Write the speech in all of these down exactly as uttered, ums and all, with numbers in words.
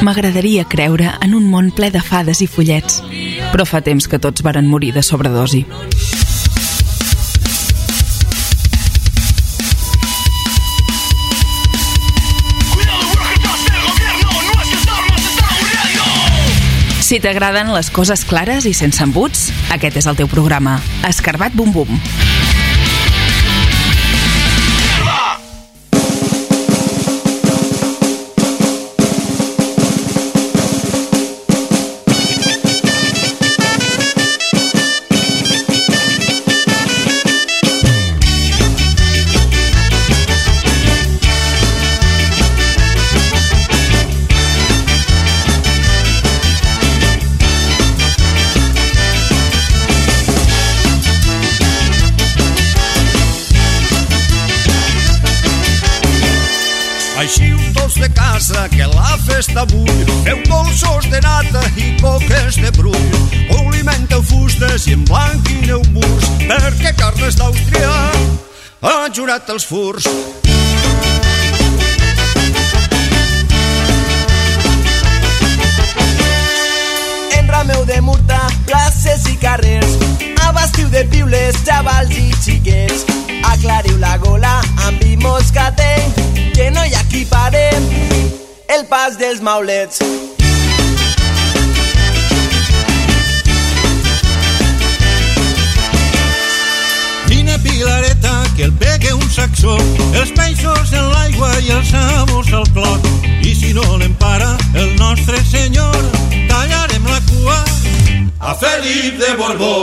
M'agradaria creure en un món ple de fades i follets, però fa temps que tots varen morir de sobredosi. Si t'agraden les coses clares i sense embuts, aquest és el teu programa. Escarbat Bum Bum. Així un dolç de casa que la festa bull, feu dolços de nata i coques de brull, polimenteu fustes i emblanquineu murs, perquè Carles d'Àustria ha jurat els furs. Enrameu de murta, places i carrers, abastiu de piules, xavals i xiquets, aclariu la gola amb vi moscatell, que no hi ha qui parem el pas dels maulets. Vine Pilareta, que el pegue un saxó, els peixos en l'aigua i els sabors al clot, i si no l'empara el nostre senyor, tallarem la cua a Felip de Borbó.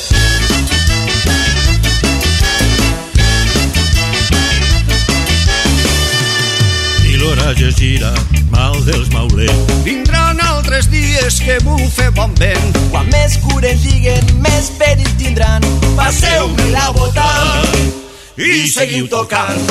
L'hora ja gira, mal dels maulets. Vindran altres dies que bufe bon vent. Quan més cures lliguen, més perill tindran. Passeu-me la bota i seguiu tocant.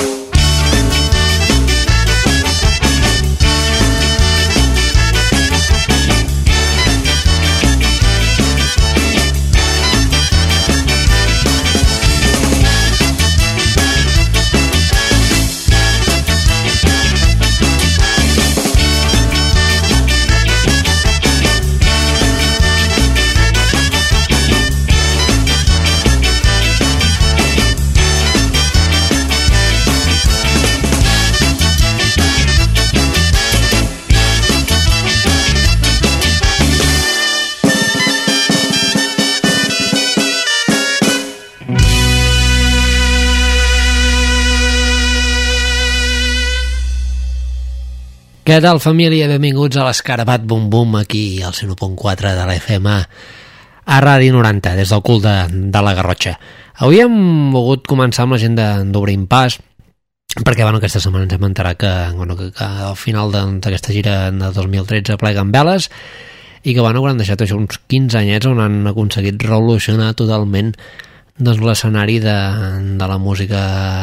Què tal, família? Benvinguts a l'Escarbat Bum Bum, aquí al cent u punt quatre de l'F M a Ràdio noranta, des del cul de, de la Garrotxa. Avui hem volgut començar amb la gent d'Obrim Pas, perquè bueno, aquesta setmana ens hem enterat que, bueno, que, que al final d'aquesta gira de dos mil tretze pleguen veles i que bueno, han deixat això uns quinze anyets on han aconseguit revolucionar totalment doncs, l'escenari de, de la música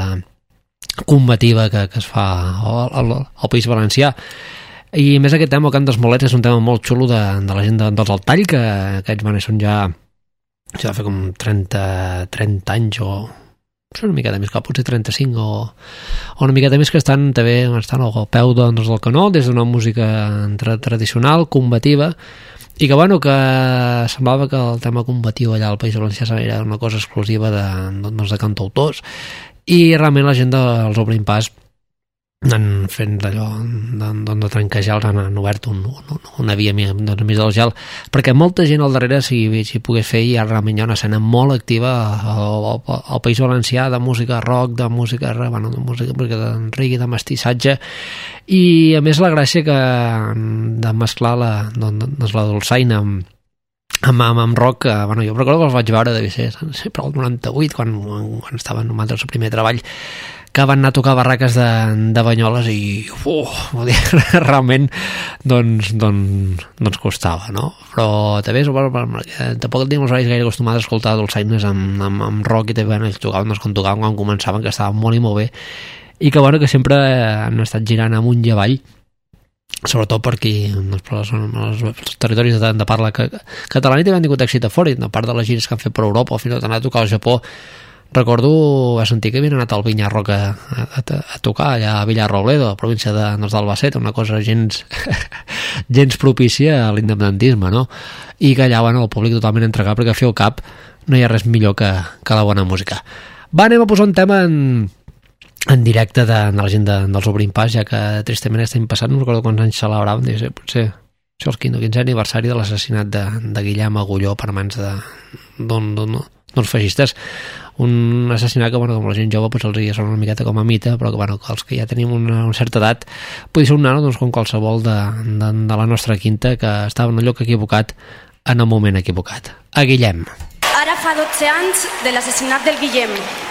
combativa que, que es fa al, al, al País Valencià. I més aquest tema, el Cant dels Maulets, és un tema molt xulo de, de la gent de, dels Altall, que aquests van són ja ja fa com trenta, trenta anys o una miqueta més, clar, potser trenta-cinc o, o una miqueta més, que estan també estan al peu doncs, del canó, des d'una música tra tradicional, combativa, i que bueno, que semblava que el tema combatiu allà al País Valencià era una cosa exclusiva de, doncs, de cantautors, i realment la gent dels Obrim Pas han fet allò de, de, de trencajals, han, han obert un, un, una via més del gel, perquè molta gent al darrere si, si pogués fer, i realment hi ha una escena molt activa al, al, al País Valencià de música rock, de música, bueno, de música, música de reggae, de mestissatge, i a més la gràcia que de mesclar la, doncs, la dolçaina amb amb, amb, amb rock, que, bueno, jo recordo que els vaig veure de ser sempre el noranta-vuit, quan, quan estava en el seu primer treball, que van anar a tocar barraques de, de Banyoles i uf, realment doncs, doncs, doncs costava, no? Però també bueno, tampoc tenim els horaris gaire acostumats a escoltar dolçaines amb, amb, amb rock, i també bueno, ells tocaven, doncs, quan tocaven, quan començaven, que estaven molt i molt bé, i que bueno, que sempre han estat girant amunt i avall, sobretot perquè els, els territoris de, de parla que, catalana també han tingut èxit a fora, a part de les gires que han fet per Europa, o fins i tot han anat a tocar al Japó, recordo a sentir que havien anat al Vinyarroc a, a, a tocar allà a Villarrobledo, a la província de, doncs, d'Albacete, una cosa gens gens propícia a l'independentisme, no? I que allà, bueno, el públic totalment entregat, perquè a fer el cap no hi ha res millor que, que la bona música. Va, anem a posar un tema en, en directe de, de la gent de, dels Obrim Pas, ja que tristament estem passant, no recordo quants anys celebraven, potser, potser això és el quinze aniversari de l'assassinat de, de Guillem Agulló per mans de, d'un, d'un, d'uns feixistes. Un assassinat que, bueno, com la gent jove, pues, els hi sona una miqueta com a mite, però que, bueno, que els que ja tenim una, una certa edat podria ser un nano, doncs, com qualsevol de, de, de la nostra quinta, que estava en el lloc equivocat en el moment equivocat. A Guillem. Ara fa dotze anys de l'assassinat del Guillem.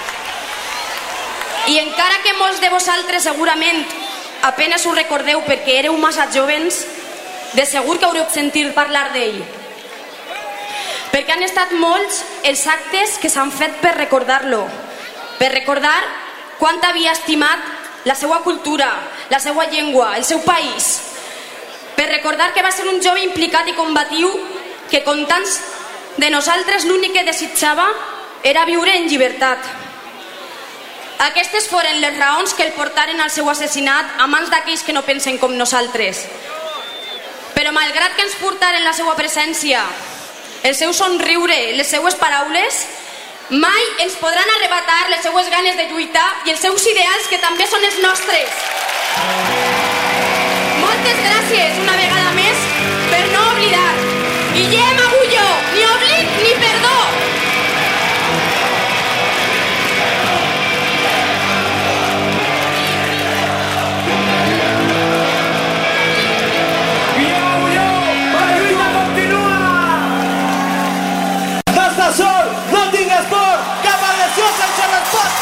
I encara que molts de vosaltres segurament apenas ho recordeu perquè éreu massa jovens, de segur que haureu sentit parlar d'ell. Perquè han estat molts els actes que s'han fet per recordar-lo, per recordar quant havia estimat la seva cultura, la seva llengua, el seu país, per recordar que va ser un jove implicat i combatiu que, com tants de nosaltres, l'únic que desitjava era viure en llibertat. Aquestes foren les raons que el portaren al seu assassinat a mans d'aquells que no pensen com nosaltres. Però malgrat que ens portaren la seva presència, el seu somriure, les seues paraules, mai ens podran arrebatar les seues ganes de lluitar i els seus ideals, que també són els nostres. Moltes gràcies una vegada més per no oblidar. Guillem Agulló, ni oblit ni perdó. Sol, no tingues por, cap agressió sense resposta.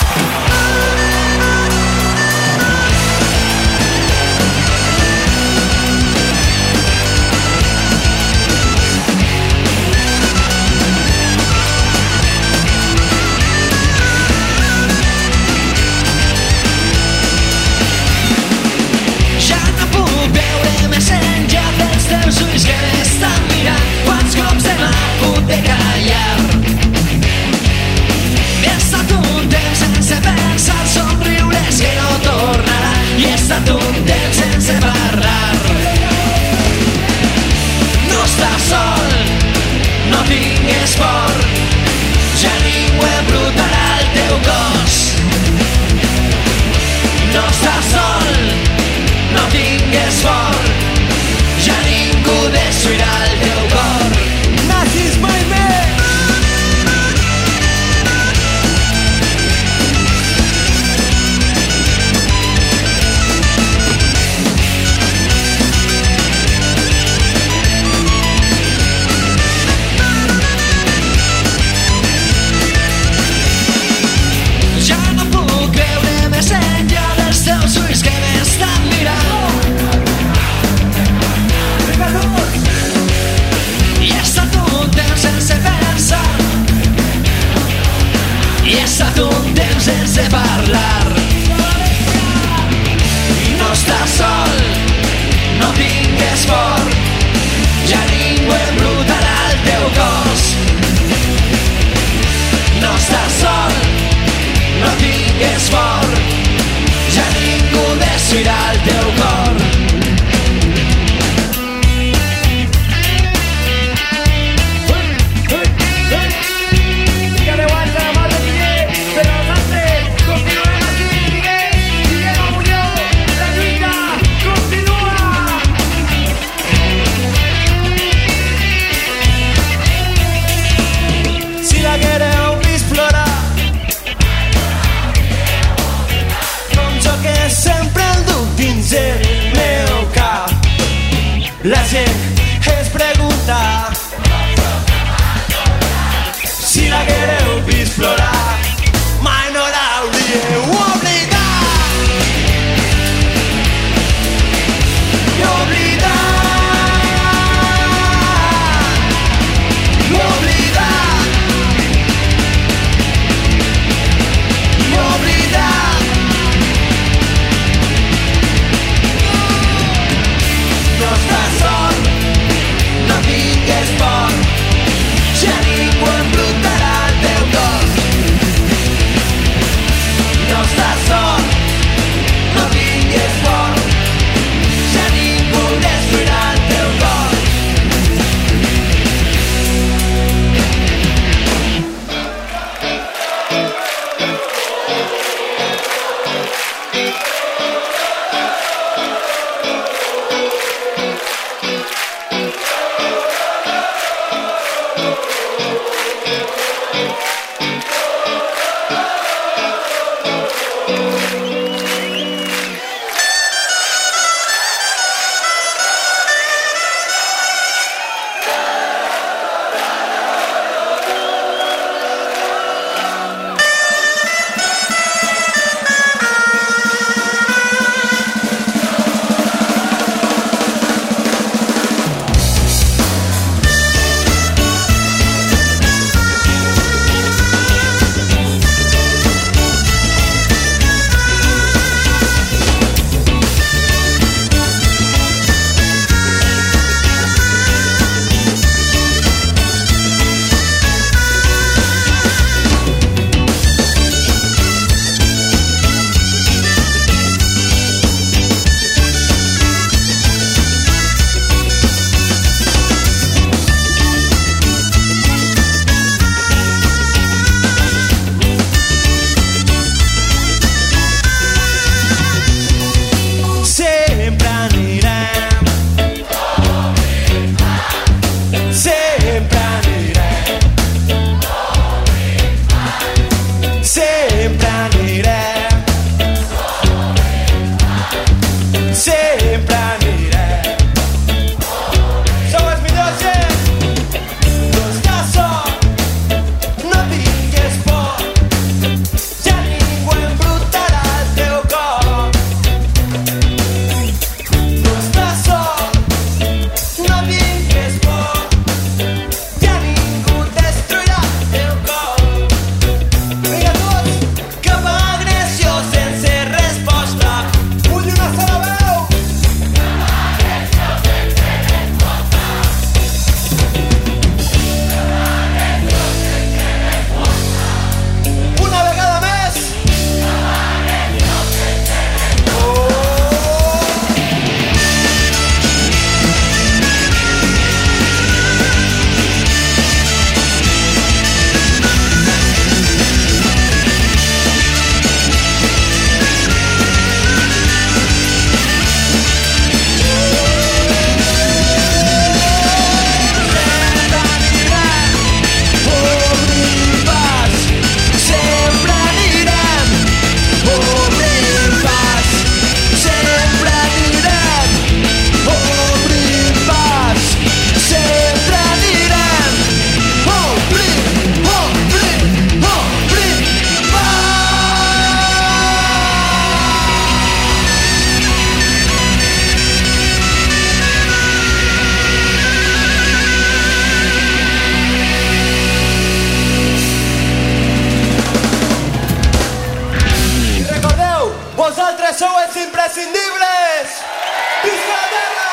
Ja no puc veure més enllà dels teus ulls que m'estan mirant. Quants cops hem hagut de callar. He estat un temps sense pensar, somriures que no tornarà. I he estat un temps sense parlar. No estàs sol, no tingues por, ja ningú embrutarà el teu cos. No estàs sol, no tingues por, ja ningú destruirà el teu cor. Nazis mai més! Ja no puc veure més enllà dels teus ulls que m'estan mirant. I he estat un temps sense pensar, i he estat un temps sense parlar. I no estàs sol, no tingues por, ja ningú embrutarà el teu cos. No estàs sol, no tingues por, ja ningú destruirà el teu cor. Si la que heu vist plorar los imprescindibles. ¡Visca la terra!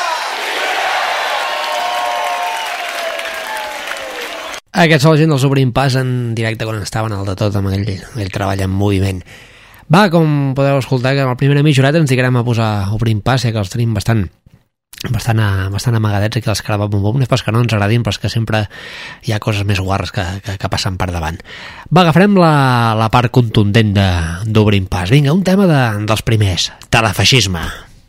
Aquests són la gent dels Obrim Pas en directe quan estaven al de tot amb aquell, aquell treball en moviment. Va, com podeu escoltar, que en el primer mitjoreta ens dedicarem a posar Obrim Pas, ja que els tenim bastant bastant, a, bastant amagadets aquí als Carababum, no és pas que no ens agradin, però és que sempre hi ha coses més guarres que, que, que passen per davant. Va, agafarem la, la part contundent d'Obrim Pas. Vinga, un tema de, dels primers, telefeixisme.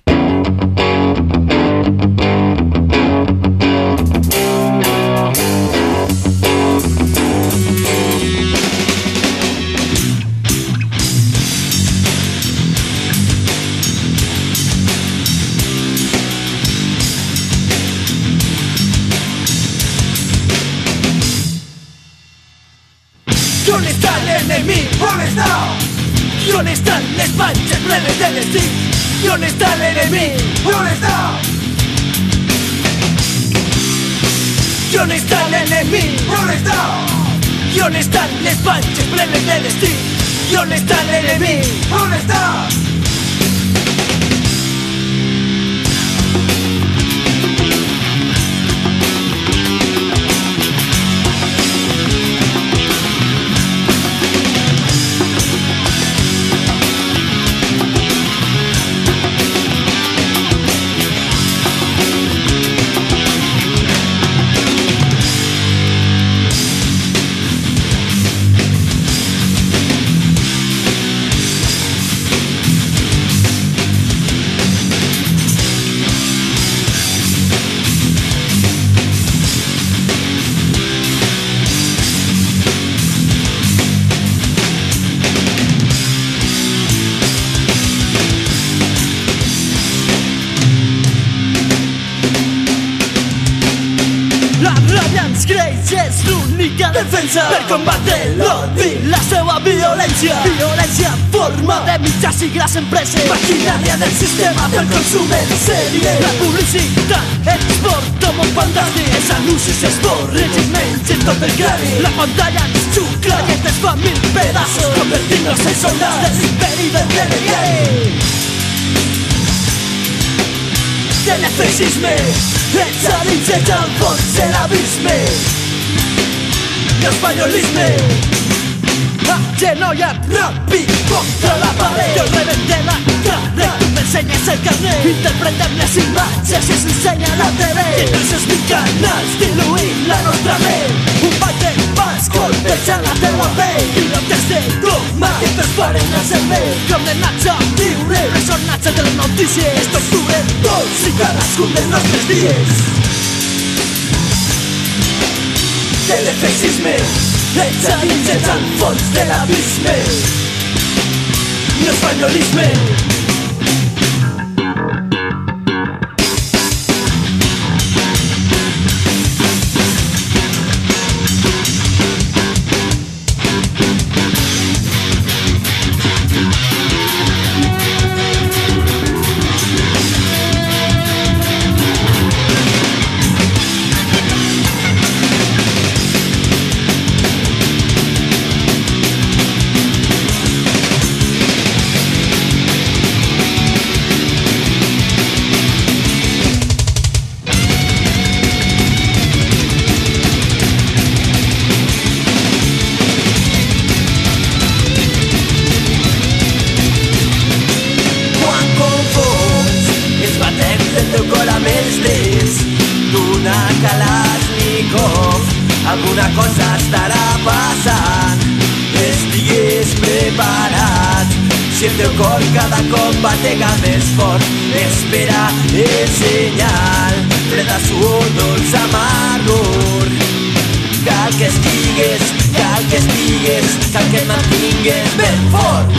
¿Dónde está el enemigo? ¿Dónde está? ¿Dónde están les panxes plenes de destí? ¿Dónde está el enemigo? ¿Dónde está? ¿Dónde está el enemigo? ¿Dónde está? ¿Dónde están les panxes plenes de destí? ¿Dónde está el enemigo? ¿Dónde está? És l'única defensa per combatre l'odi, la seva violència. Violència en forma de mitjans i grans empreses, maquinària del sistema per consum en sèrie. La publicitat exporta un món fantàstic, els anuncis esborren i mengen tot el crani. La pantalla ens xucla i ens fa mil pedaços, convertint-nos en soldats de l'imperi del teleguiari. Telefeixisme, ets a dins, ets al fons de l'abisme. L'espanyolisme, agenollat ràpid contra la paret. Jo rebente la cara, tu m'ensenyes el carnet. Interpretem les imatges i s'ensenya la T V. I en els seus mil canals diluïm la nostra ment. Un ball de pas colpejant la teua pell. Pilotes de goma que t'esparen al cervell. Condemnats a viure ressonats de les notícies. Torturen tots i cadascun dels nostres dies. Telefeixisme, ets a dins, ets al fons de l'abisme. L'espanyolisme. Alguna cosa estarà passant, estigues preparat. Si el teu cor cada cop batega més fort, espera el senyal. Freda suor, dolç amargor. Cal que estigues, cal que estigues, cal que et mantingues ben fort.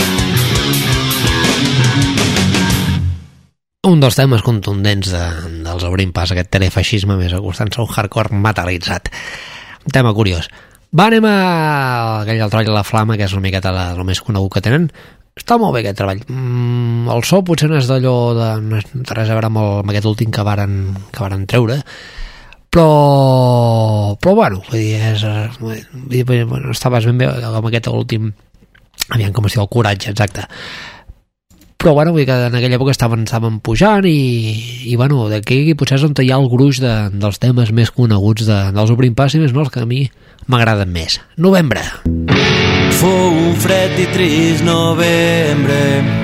Un dels temes contundents de, dels Obrim Pas, aquest telefeixisme més acostant-se a un hardcore metalitzat. Un tema curiós. Va, anem a aquell del treball de la Flama, que és una miqueta la, el més conegut que tenen. Està molt bé aquest treball. Mm, el so potser no és d'allò de... no és de res a veure amb, el, amb aquest últim que varen, que varen treure, però... però bueno, vull dir, és... Vull dir, bueno, està ben bé amb aquest últim... Aviam com es diu, el Coratge, exacte. però bueno, vull dir que en aquella època estaven, estaven pujant i, i bueno, d'aquí potser és on hi ha el gruix de, dels temes més coneguts de, dels Obrint Pas i més no, els que a mi m'agraden més. Novembre. Fou un fred i trist novembre,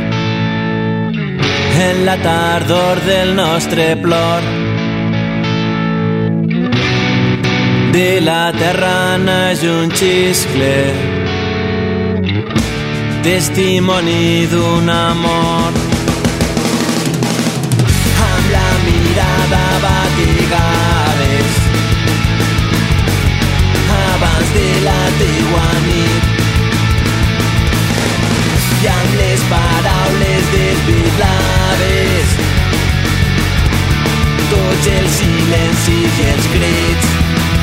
en la tardor del nostre plor. De la terra naix un xiscle, testimoni d'un amor. Amb la mirada batigades, abans de la teua nit, i amb les paraules desvetllades, tots els silencis i els crits.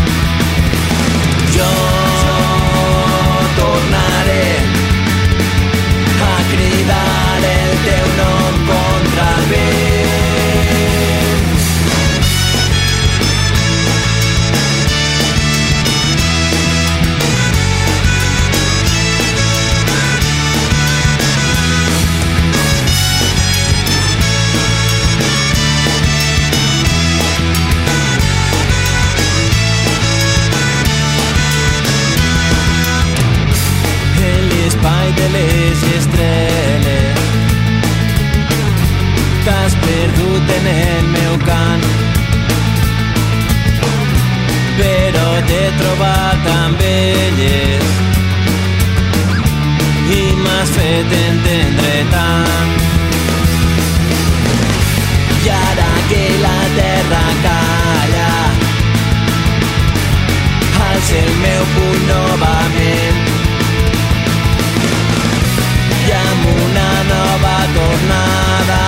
Jo tornaré a cridar el teu nom contra el vent. L'espai de les estrelles, t'has perdut en el meu cant, però t'he trobat amb elles i m'has fet entendre tant. I ara que la terra calla, alça el meu puny novament, i amb una nova tornada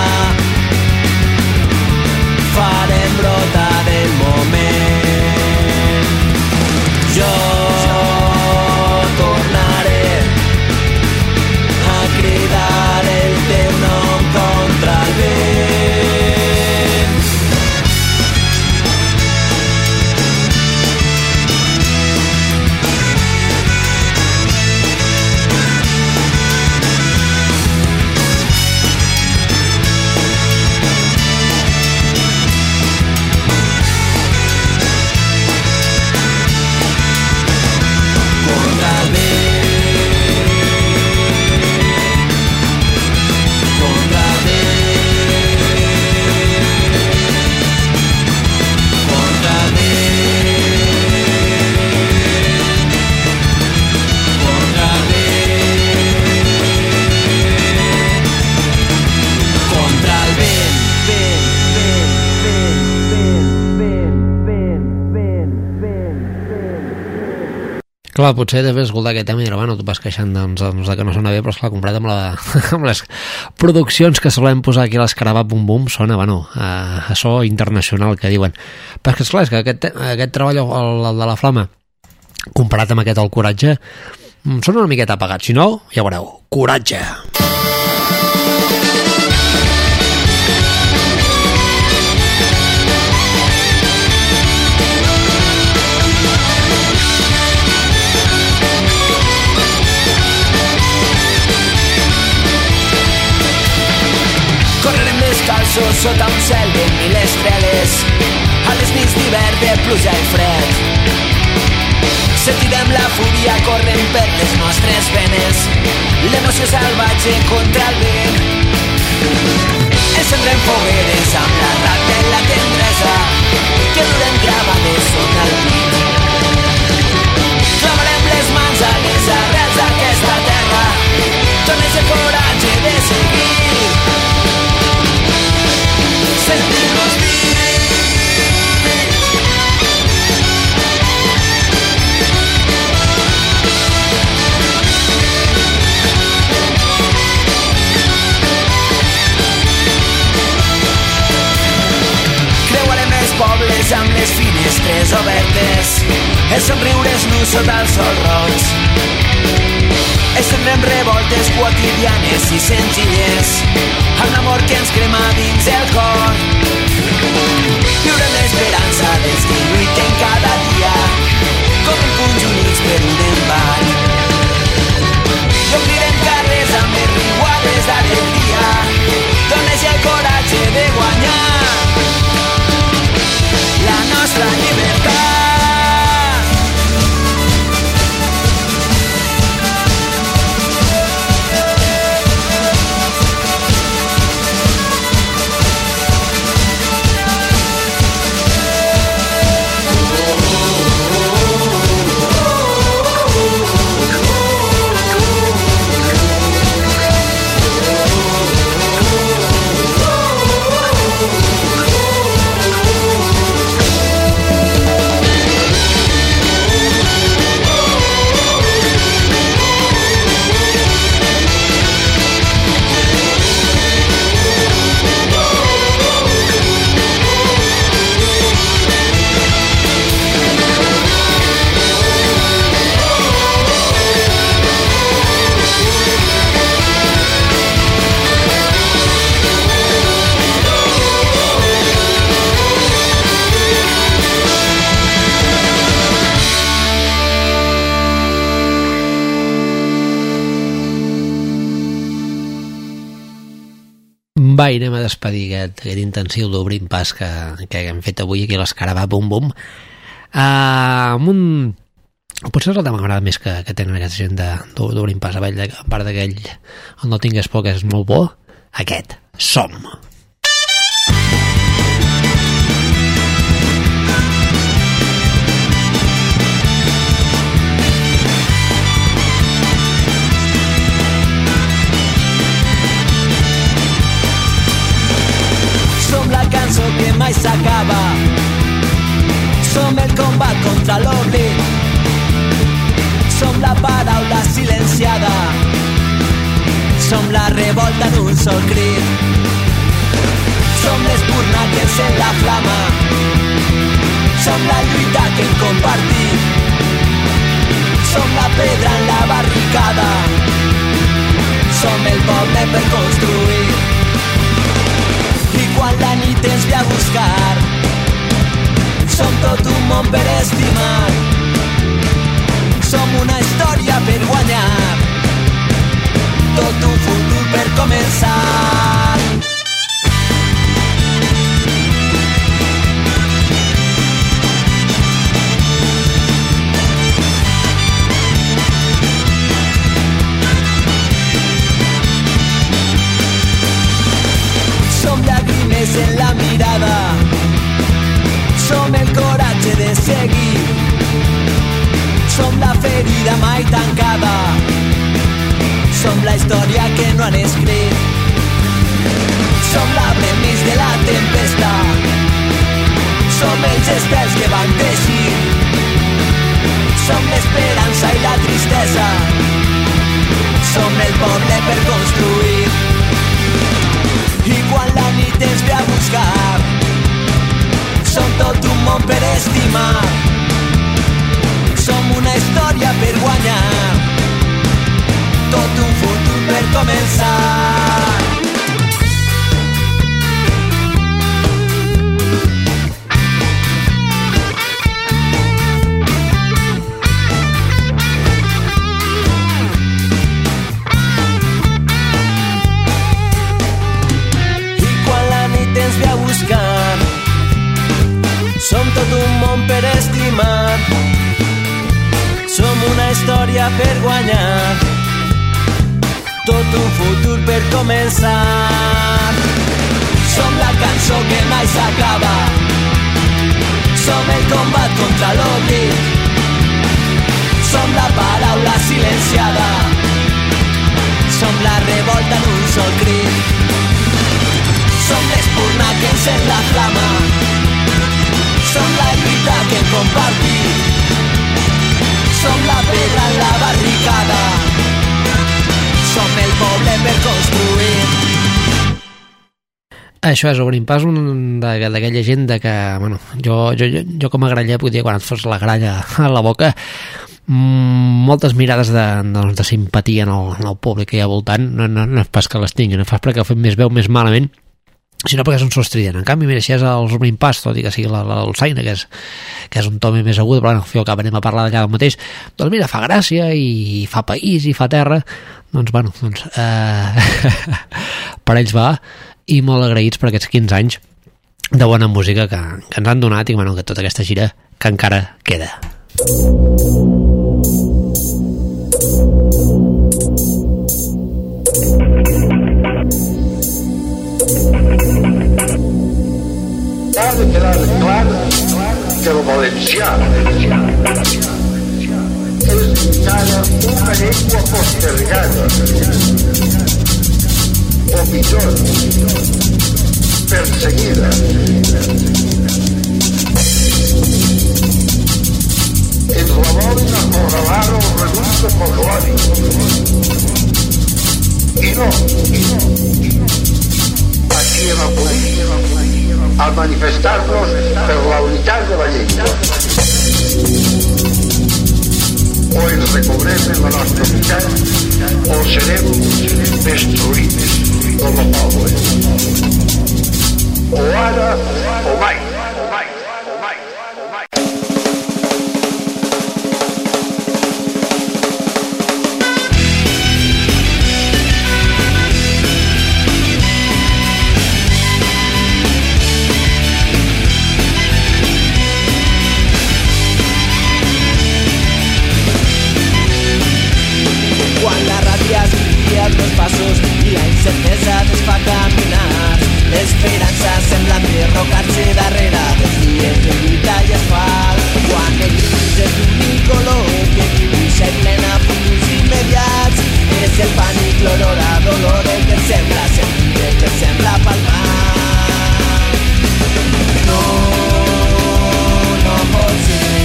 farem brotar el moment. Jo tornaré a cridar el teu nom contra el vent. Clar, potser després escoltar aquest tema i dir, bueno, tu vas queixant doncs, doncs, que no sona bé, però esclar, comparat amb, la, amb les produccions que solem posar aquí a l'Escarabat Bum Bum, sona, bueno, a, a so internacional, que diuen. Però és que, esclar, és que aquest, aquest treball, el, el de la Flama, comparat amb aquest El Coratge, sona una miqueta apagat. Si no, ja veureu, Coratge. Descalços sota un cel de mil estrelles, a les nits d'hivern de pluja i fred. Sentirem la fúria corrent per les nostres venes, l'emoció salvatge contra el vent. Encendrem fogueres amb la rata i la tendresa que durem gravades sota el pit. Clavarem les mans a les arrels d'aquesta terra, dones el coratge de seguir. Sentimos vivir. Creuarem els pobles amb les finestres obertes, els somriures nus sota el sol roig. Estendrem revoltes quotidianes i senzilles, amb l'amor que ens crema dins el cor. Viurem l'esperança dels que lluiten cada dia, com el punys units per un embat. I omplirem carrers amb les riuades d'alegria, Va, i anem a despedir aquest, aquest intensiu d'Obrint Pas que, que hem fet avui aquí a l'Escarabat Bum Bum. Uh, amb un... Potser és el tema que m'agrada més que, que tenen aquesta gent d'Obrint Pas, a part d'aquell On no tingues por, que és molt bo. Aquest, Som. Som la cançó que mai s'acaba, som el combat contra l'oblit, som la paraula silenciada, som la revolta en un sol crit, som l'espurna que encén la flama, som la lluita que hem compartit, som la pedra en la barricada, som el poble per construir. I quan la nit ens ve a buscar, som tot un món per estimar, som una història per guanyar, tot un futur per començar. Som llàgrimes en la mirada, som el coratge de seguir, som la ferida mai tancada, som la història que no han escrit, som l'arbre enmig de la tempesta, som els estels que van teixir, som l'esperança i la tristesa, som el poble per construir. I quan la nit ens ve a buscar, som tot un món per estimar, som una història per guanyar, tot un futur per començar. Som tot un món per estimar, som una història per guanyar, tot un futur per començar. Som la cançó que mai s'acaba, som el combat contra l'oblit, som la paraula silenciada, som la revolta en un sol crit, som l'espurna que encén la flama, som la lluita que hem compartit, som la pedra en la barricada, som el poble per construir. Això és Obrint Pas, un d'aquella gent de que, bueno, jo, jo, jo com a graller podia, quan et fos la gralla a la boca, moltes mirades de, doncs, de simpatia en el, en el públic que hi ha voltant, no, no, no és pas que les tinguin, no és pas perquè ho fem més veu més malament, sinó perquè és un so estrident. En canvi, mira, si és els Obrint Pas, tot i que sigui la, la dolçaina, que és, que és un tome més agut, però bueno, al fi i al cap anem a parlar d'allà del mateix, doncs mira, fa gràcia i fa país i fa terra, doncs bueno, doncs, eh, per ells va, i molt agraïts per aquests quinze anys de bona música que, que ens han donat i bueno, que tota aquesta gira que encara queda. Ha de quedar clar que el valencià és encara una llengua postergada, o pitjor, perseguida. Ens la volen acorralar o reducte folclòric. I no, i no, aquí hem acudit a manifestar-nos per la unitat de la llengua. O ens recobrem en la nostra unitat o serem destruïts com a poble. O ara o mai. l'esperança sembla enderrocar-se darrere dels dies de lluita i asfalt. Quan el gris és l'únic color que dibuixa i plena futurs immediats, és el pànic, l'horror, a dolor, el que et sembla sentir, el que et sembla palmar. No, no pot ser.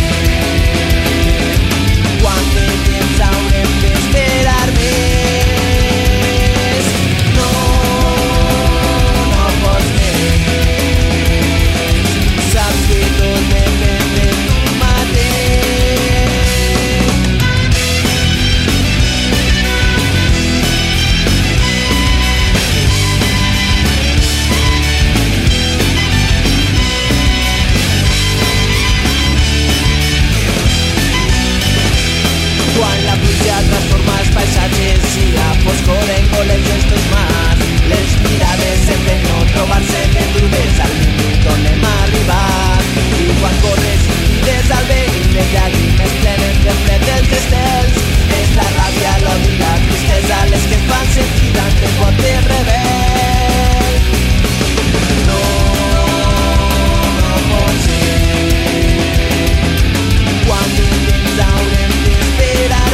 Quant de temps haurem d'esperar més? No, no pots més. Saps que tot depèn de tu mateix. Quan la pluja transforma els paisatges i la foscor engoleix els teus mars, les mirades semblen no trobar-se ben grudes al minut on hem arribat. I quan corres i crides al vent i les llàgrimes plenes del fred dels estels, és la ràbia, l'odi i la tristesa les que et fan sentir tant el pot de rebel. No, no pot ser. Quan de temps haurem d'esperar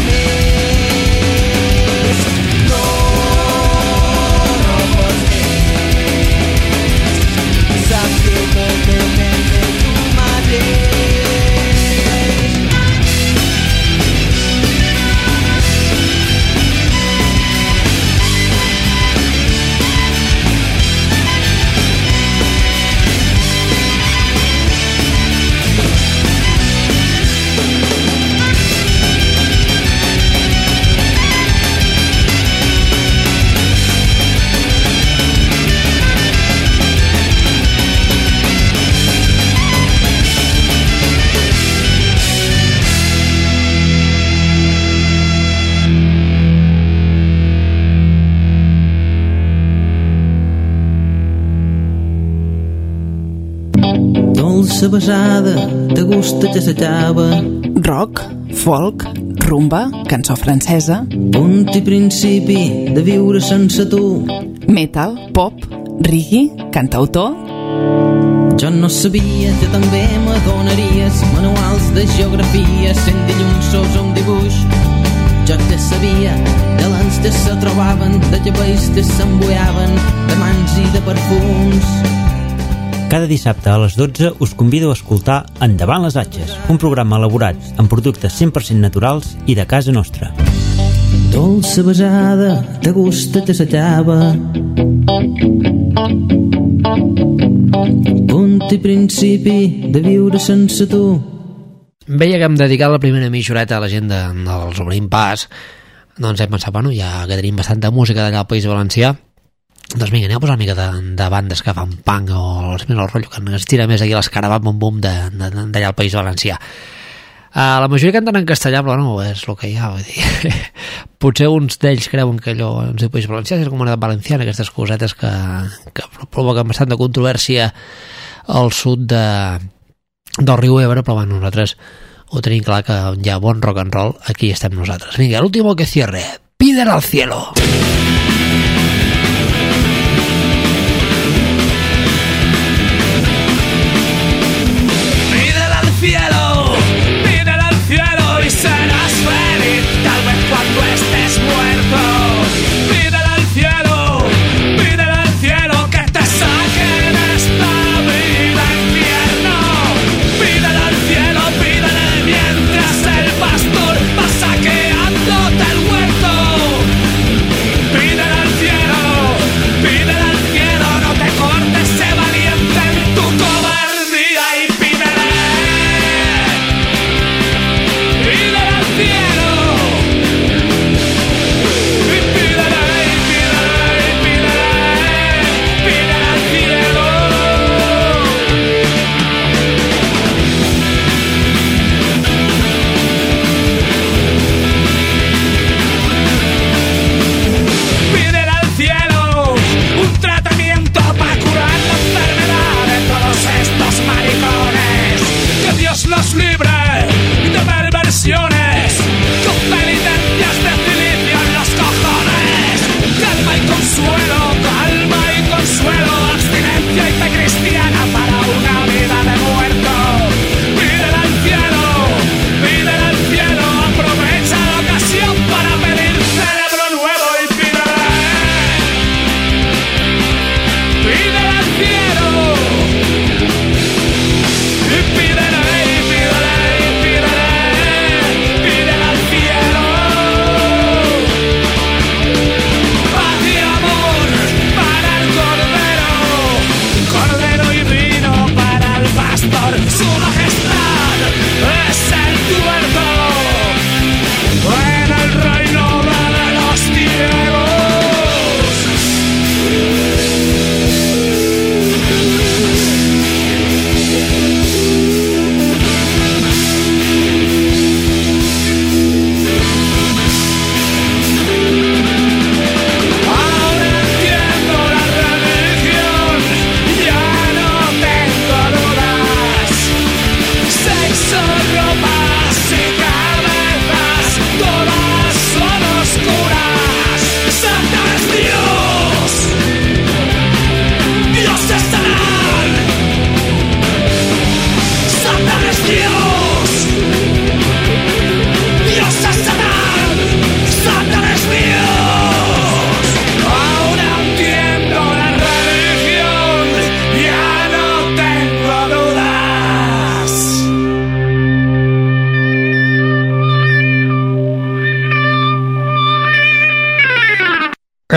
més? No, no pots més. Saps que tot depèn de tu mateix. Dolça besada, de gust que s'acaba. Rock, folk, rumba, cançó francesa. Punt i principi de viure sense tu. Metal, pop, reggae, cantautor. Jo no sabia que també m'adonaries manuals de geografia sent dilluns sos un dibuix. Jo te sabia de l'ans que se trobaven, de cabells que s'embuaven, de mans i de perfums. Cada dissabte a les dotze us convido a escoltar Endavant les Atxes, un programa elaborat amb productes cent per cent naturals i de casa nostra. Dolça besada, de gust que s'acaba. Punt i principi de viure sense tu. Veia que hem dedicat la primera mitjoreta a la gent de, dels Obrim Pas, doncs hem pensat, bueno, ja que tenim bastanta música d'allà al País Valencià, doncs vinga, anem a posar una mica de, de bandes que fan punk o el, el rotllo que es tira més aquí a l'escarabat bum bum d'allà al País Valencià. Uh, la majoria canten en castellà, però no, és el que hi ha, vull dir. Potser uns d'ells creuen que allò ens diu País Valencià és la Comunitat Valenciana, aquestes cosetes que, que provoquen bastant de controvèrsia al sud de, del riu Ebre, però bueno, nosaltres ho tenim clar que on hi ha bon rock and roll, aquí estem nosaltres. Vinga, l'último que cierre, Pídele al cielo. Cielo, pídele al cielo y serás feliz, tal vez cuando estés muerto. Pídele al cielo, pídele al cielo que te saque de esta vida infierno. Pídele al cielo, pídele mientras el pastor va saqueándote el huerto. Pídele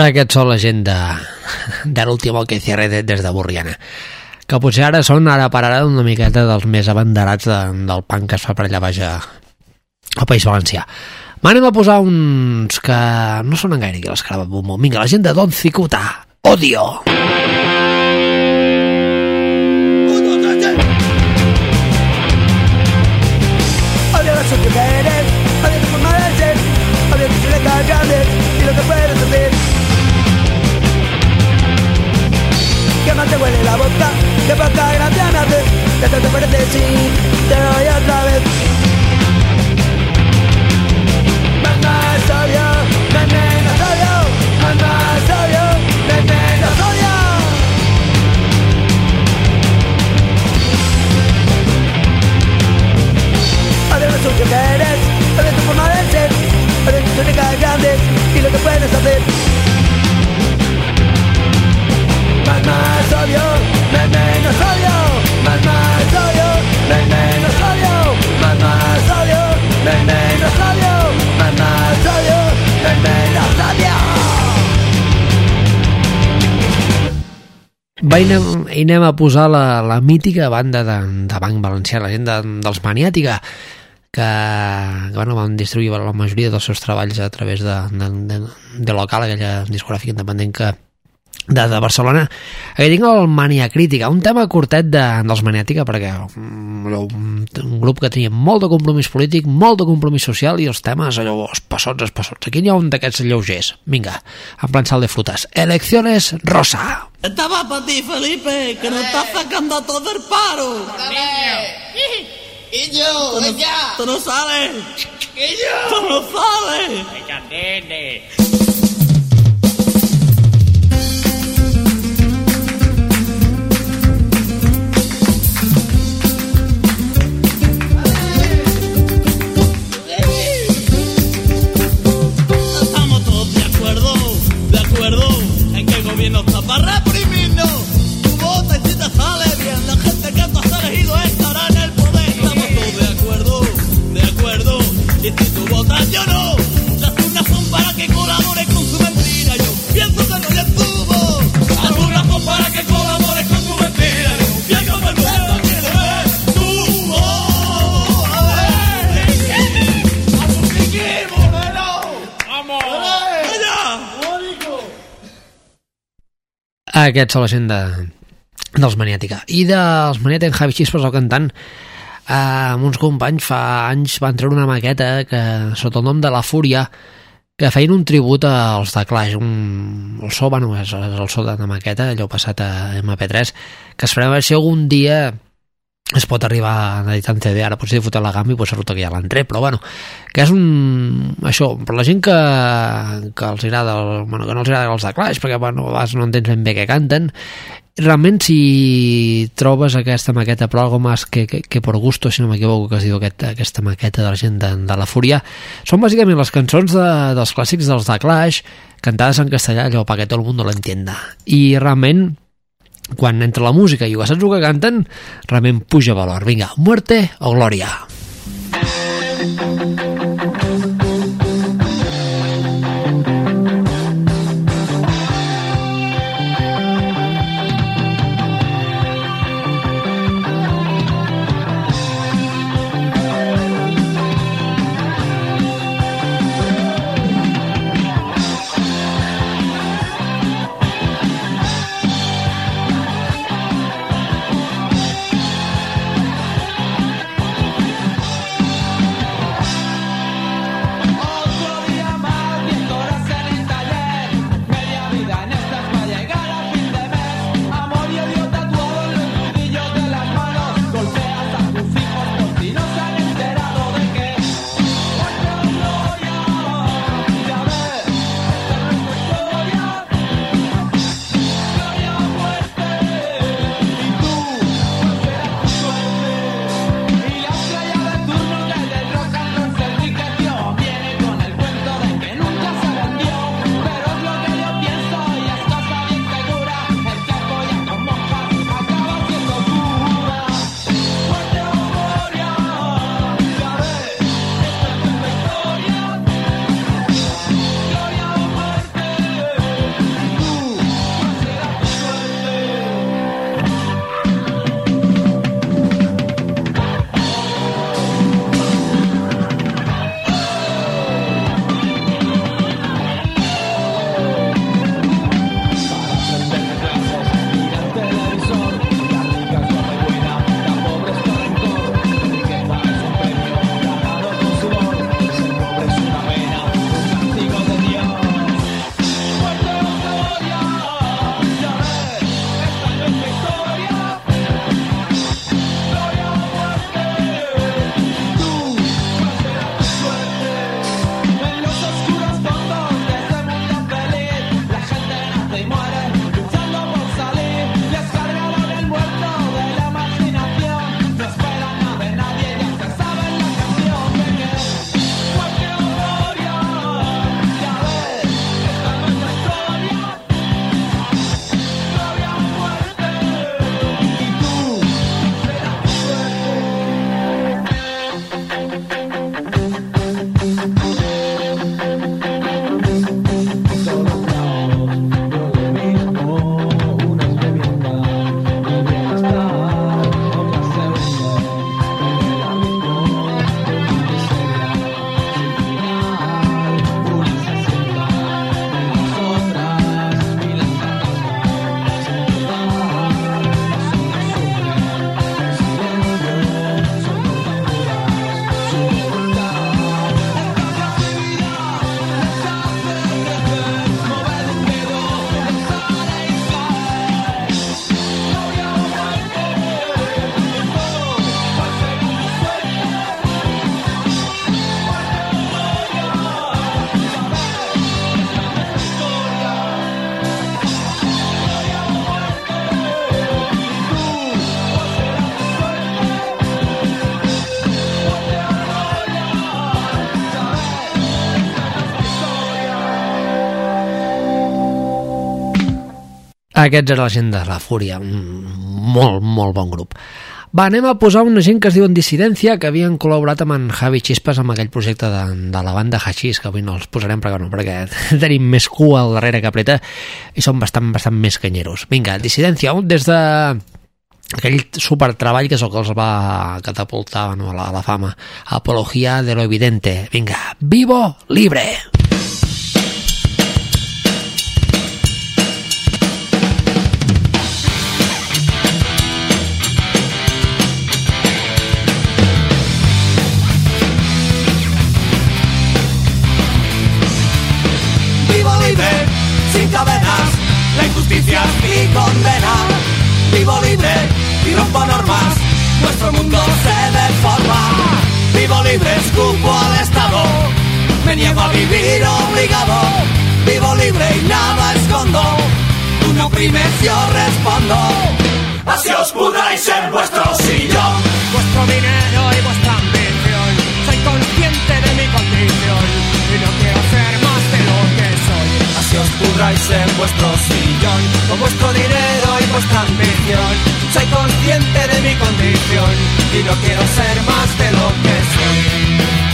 Aquests són la gent de, de l'últim que cierre des de Borriana, que potser ara són ara per ara una miqueta dels més abanderats de, del punk que es fa per allà baix a, al País Valencià. M'anem a posar uns que no sonen gaire aquí l'Escarabat Boom. Vinga, la gent de Don Cicuta, Odio. Odio los superiores, odio tu forma de ser, odio tus letras grandes y lo que puedes hacer. Que más te huele la boca, que poca gracia me hace, que te parece si te doy otra vez. Más más odio, más menos odio, más más odio, más menos odio. Odio lo sucio que eres, odio tu forma de ser, odio tus únicas grandes y lo que puedes hacer. Más más odio, más menos odio, más más odio, más menos odio, más más odio, más menos odio, más más odio, más menos odio. Va, i anem, i anem a posar la, la mítica banda de, de Banc Valencià, la gent de, dels Maniàtica, que, que bueno, van distribuir la majoria dels seus treballs a través de, de, de, de Local, aquella discogràfica independent que de, de Barcelona. Aquí tinc el Mania Crítica, un tema curtet de, dels Maniàtica, perquè um, un grup que tenia molt de compromís polític, molt de compromís social, i els temes allò, espassots, espassots. Aquí hi ha un d'aquests lleugers. Vinga, en plan sal de frutas. Elecciones Rosa. Esta va para ti, Felipe, que nos estás sacando todo el paro. Y yo, tú no, tú no sales. Y yo. Tú no sales. Venga, nene. Estamos todos de acuerdo, de acuerdo en que el gobierno está para reprimirnos. Tu vota y si te sale bien, la gente que tú has elegido estará en el poder. Estamos todos de acuerdo, de acuerdo. Y si tú votas yo no, las urnas son para que colabores con su mentira. Yo pienso que no le estuvo. Las urnas son para que colabores con su mentira. Yo pienso que no le estuvo. ¡Vamos, seguimos, neno! ¡Vamos! Aquests són la gent de, dels Maniàtica. I dels Maniàtica, en Javi Chispas, el cantant, eh, amb uns companys fa anys van treure una maqueta que, sota el nom de La Fúria, que feien un tribut als de Clash. Un, el so, bueno, és, és el so de la maqueta, allò passat a eme pe tres, que esperem a veure si algun dia es pot arribar a editar en ce de. Ara potser fotre la gamba i pues, resulta que ja l'han tret, però bueno, que és un... això, per la gent que, que els agrada el, bueno, que no els agrada els de Clash, perquè bueno, a vegades no entens ben bé què canten, realment si trobes aquesta maqueta, però algo més que, que, que por gusto, si no m'equivoco que es diu aquest, aquesta maqueta de la gent de, de La Fúria, són bàsicament les cançons de, dels clàssics dels de Clash, cantades en castellà, allò perquè tot el món lo entienda, i realment quan entra la música i ho saps el que canten, realment puja valor. Vinga, muerte o glòria. Aquests era la gent de La Fúria, un molt, molt bon grup. Va, anem a posar una gent que es diuen Dissidència, que havien col·laborat amb en Javi Chispas amb aquell projecte de, de la banda Hachís, que avui no els posarem perquè, no, perquè tenim més cua al darrere que apreta i són bastant, bastant més canyeros. Vinga, Dissidència, des de aquell supertreball que és el que els va catapultar, no, a, la, a la fama, Apología de lo Evidente. Vinga, Vivo Libre! Sin cadenas, la injusticia es mi condena. Vivo libre y rompo normas, nuestro mundo se deforma. Vivo libre, escupo al Estado, me niego a vivir obligado. Vivo libre y nada escondo, tú no oprimes, yo respondo. Así os pudráis en vuestro sillón, vuestro dinero y vuestra ambición. Soy consciente de mi condición y no quiero ser más de lo que soy. Así os pudráis en vuestro sillón, con vuestro dinero y vuestra ambición. Soy consciente de mi condición y no quiero ser más de lo que soy.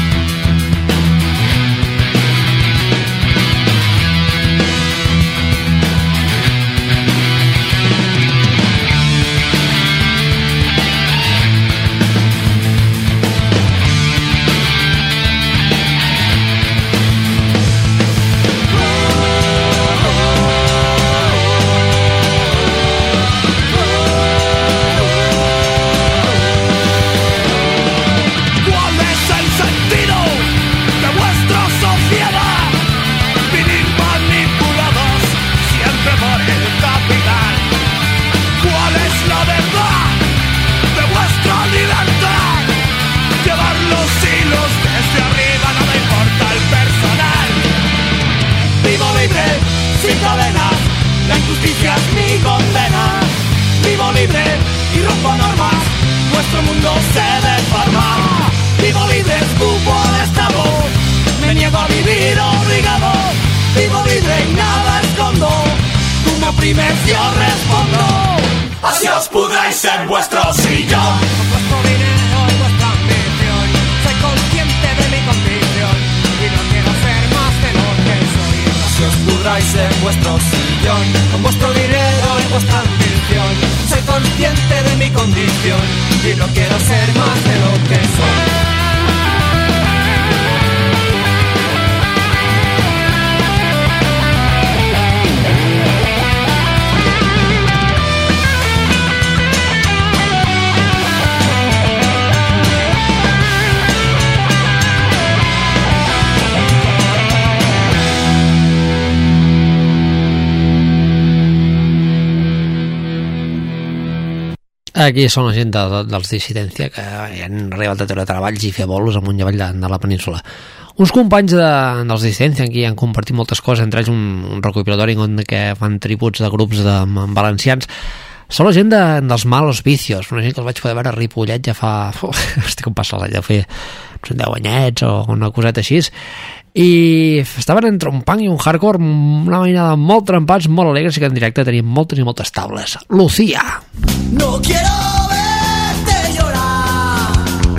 En vuestro sillón, con vuestro dinero y vuestra ambición. Soy consciente de mi condición y no quiero ser más de lo que soy. Así os pudráis en vuestro sillón, con vuestro dinero y vuestra ambición. Soy consciente de mi condición y no quiero ser más de lo que soy. Aquí són la gent de, de, dels Dissidència que han arribat a treure treballs i fer bolos amunt i avall de, de la península. Uns companys de, dels Dissidència aquí han compartit moltes coses, entre ells un, un recopilatori que fan tributs de grups de, valencians. Són la gent de, dels Malos Vicios, una gent que els vaig poder veure a Ripollet ja fa... Uf, estic com passa l'any, ja fer deu anyets o una coseta així, i estaven entre un punk i un hardcore, una mainada molt trempats, molt alegres, i que en directe tenien moltes i moltes tables. Lucía. No quiero verte llorar,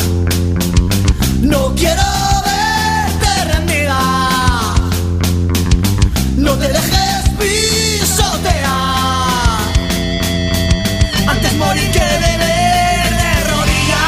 no quiero verte rendida, no te dejes pisotear, antes morir que beber de rodillas.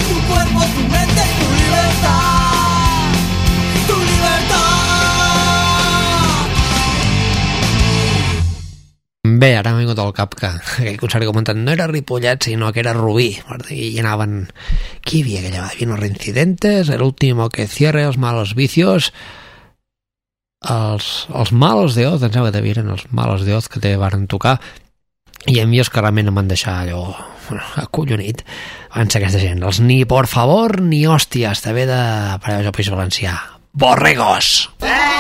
tu cuerpo, tu mente, tu libertad, tu libertad. Bé, ara m'ha vingut al cap que aquell concert que he comentat no era Ripollet, sinó que era Rubí, i anaven... Qui hi havia aquella vegada? Hi havia los reincidentes, el último que cierre, els malos vicios, els, els malos de Oz, em sembla que eren els malos de Oz que te varen tocar, i a mi els que realment em van deixar allò bueno, acollonit van ser aquesta gent, els ni por favor ni hòsties, també de paraules al País Valencià, borregos.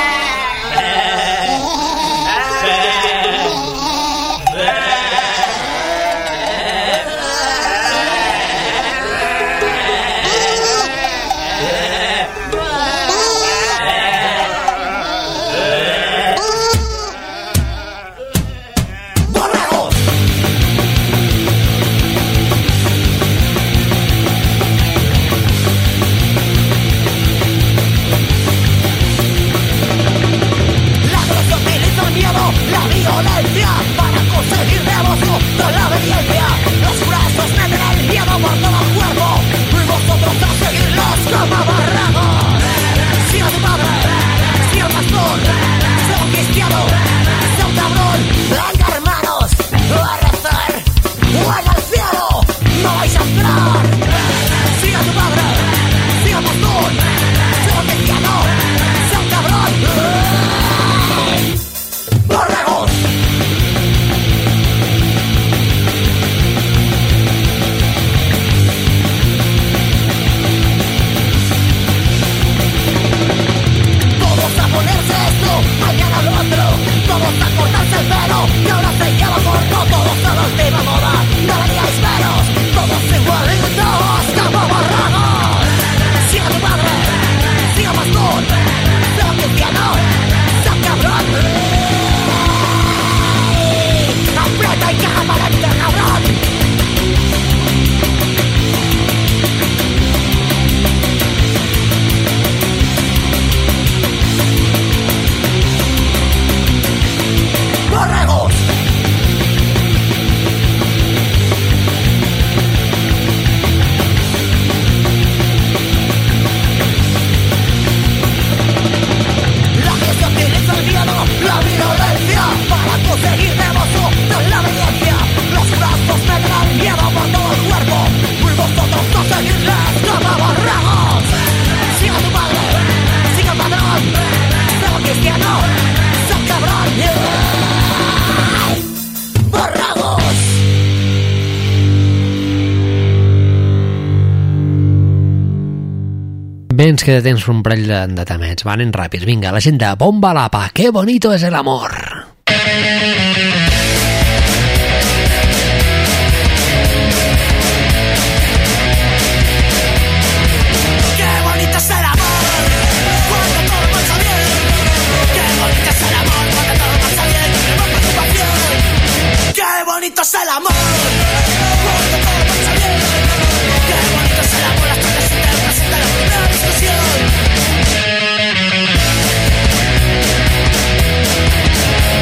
Bé, ens queda temps un parell de, de temets. Va, anem ràpids. Vinga, la gent de Bomba Lapa. ¡Qué bonito es el amor! bonito es el amor. Cuando todo marcha bien. Qué bonito es el amor hasta que se te presenta la primera discusión.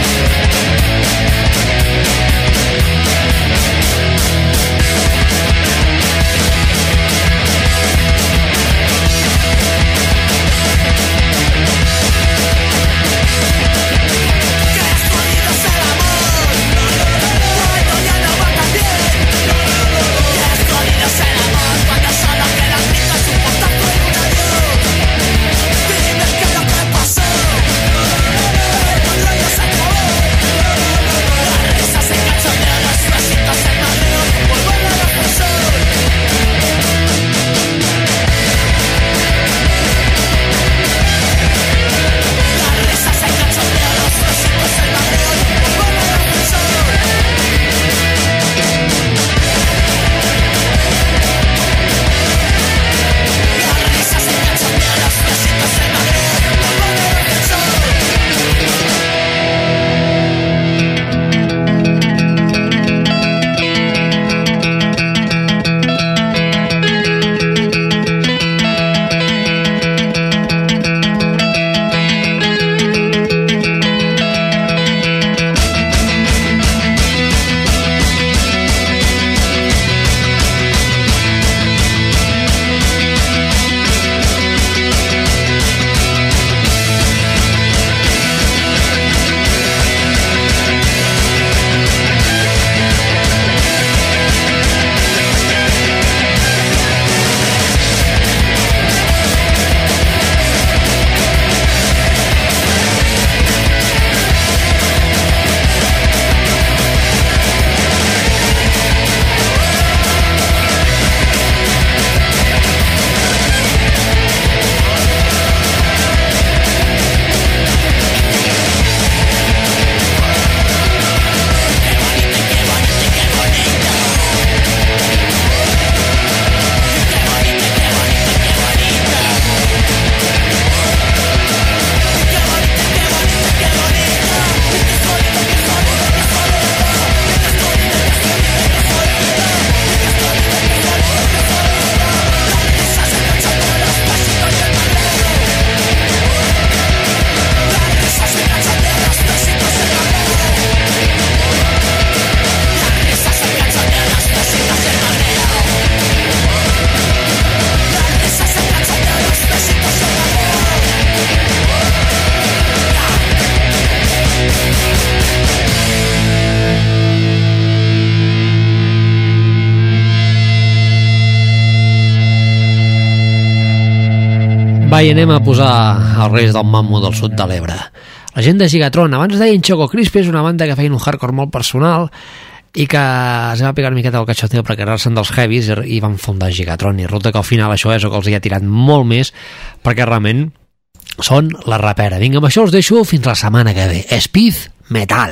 Va, i anem a posar els Reis del Mammo del sud de l'Ebre. La gent de Gigatron, abans deien Choco Crispy, és una banda que feien un hardcore molt personal i que es va pegar una miqueta al cachoteo per quedar-se'n dels heavies i van fundar Gigatron, i resulta que al final això és el que els hi ha tirat molt més, perquè realment són la rapera. Vinga, amb això us deixo fins la setmana que ve. Speed Metal.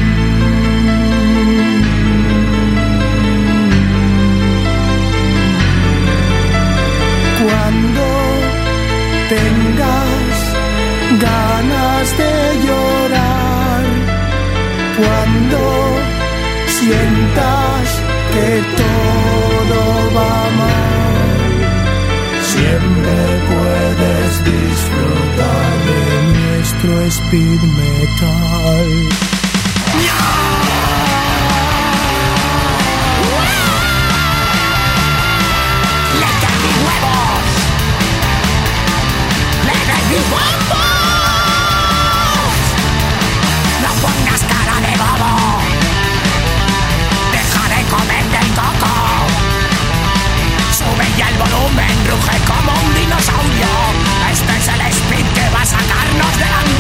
Cuando tengas ganas de llorar, cuando sientas que todo va mal, siempre puedes disfrutar de nuestro speed metal. No pongas cara de bobo, deja de comer del coco, sube ya el volumen, ruge como un dinosaurio, este es el speed que va a sacarnos de la